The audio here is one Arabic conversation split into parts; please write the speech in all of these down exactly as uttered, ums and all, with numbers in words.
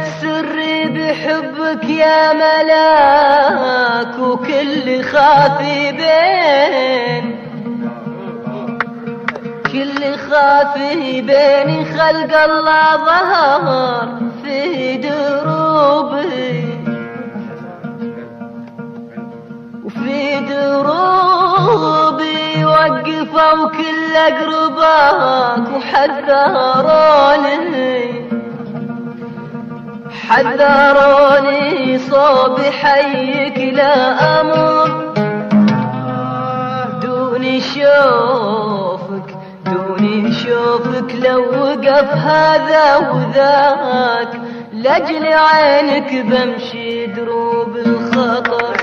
سري بحبك يا ملاك، وكل خافي بين كل خافي بين خلق الله ظهر في دروبي وفي دروبي وقفوا كل اقرباك وحذروني حذروني صوب حيك لا امر دوني شوفك دوني شوفك لو وقف هذا وذاك لاجل عينك بمشي دروب الخطر.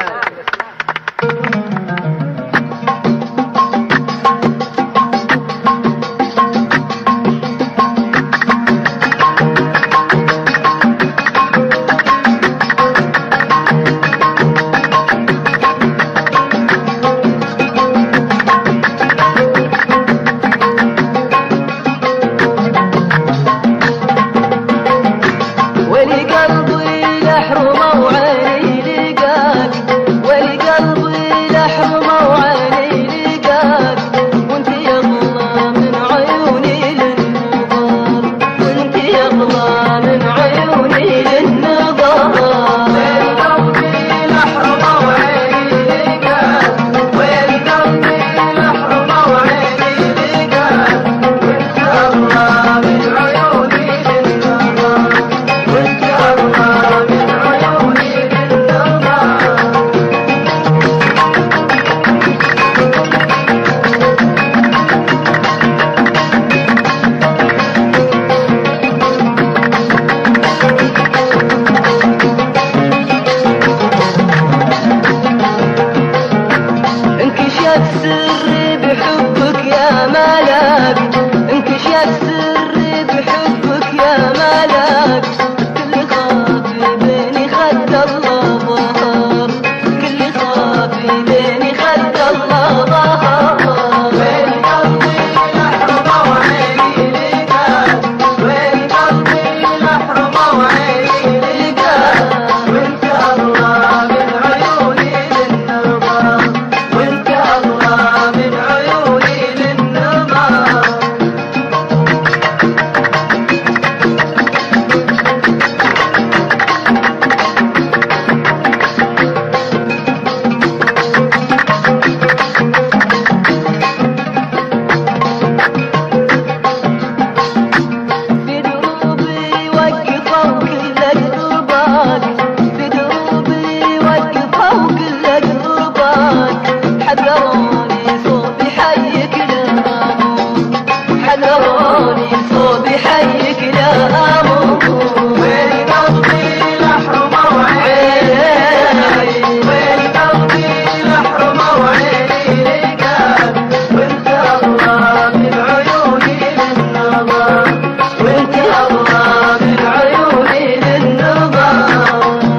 سري بحبك يا ملاك انكشف سري بحبك يا ملاك كل خافي بيني خد الله ظهر كل خافي بيني خد الله ظهر وين قلبي لحظة وعيني لقاك وين قلبي لحظة وعيني لقاك وانت الله من عيوني للنظر وانت من عيوني للنظر في دروبي وقفوا كل قرباك في دروبي وقفوا كل قرباك حذروني صوبي حيك لا أموت حذروني صوبي حيك لا أموت وين قلبي لحرمة وعيني وين قلبي لحرمة وعيني لقاك وانت الله من عيوني للنظر وانت الله من عيوني للنظر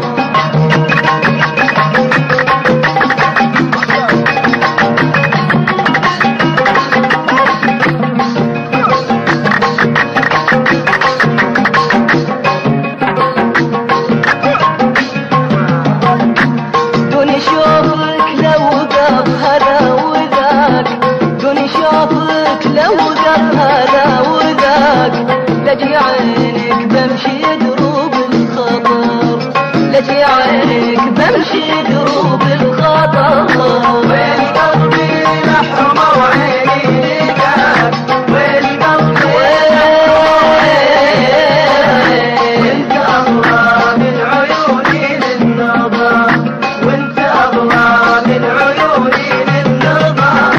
دوني شوفك لو وقف هذا وذاك دوني شوفك لو وقف هذا وذاك لاجل عينك بمشي دروب الخطر لاجل عينك بمشي دروب الخطر وين قلبي لحرمة وعيني لقاك وين قلبي وانت الله من عيوني للنظر وانت الله من عيوني للنظر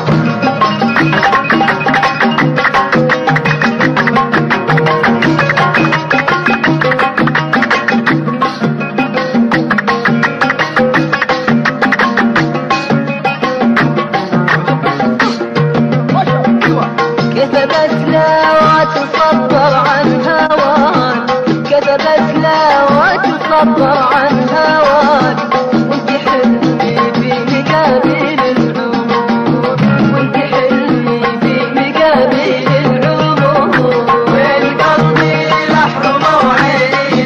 كذبت لا وتصبر عن هواك كذبت لا وتصبر عن هواك وانت حلمي في مقابل العمر وانت حلمي في مقابل العمر وين قلبي لحرمة وعيني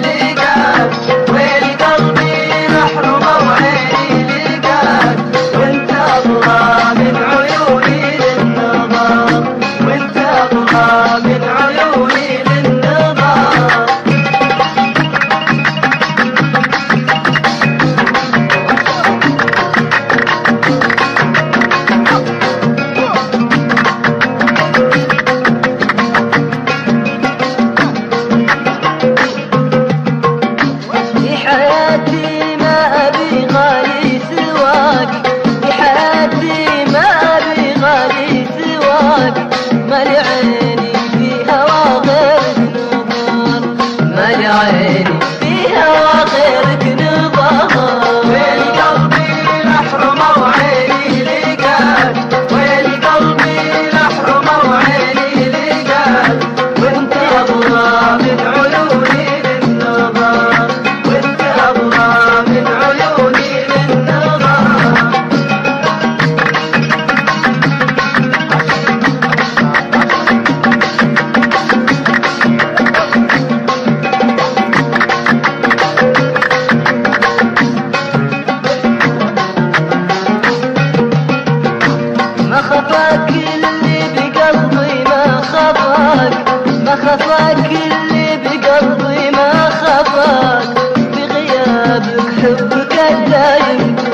الدايم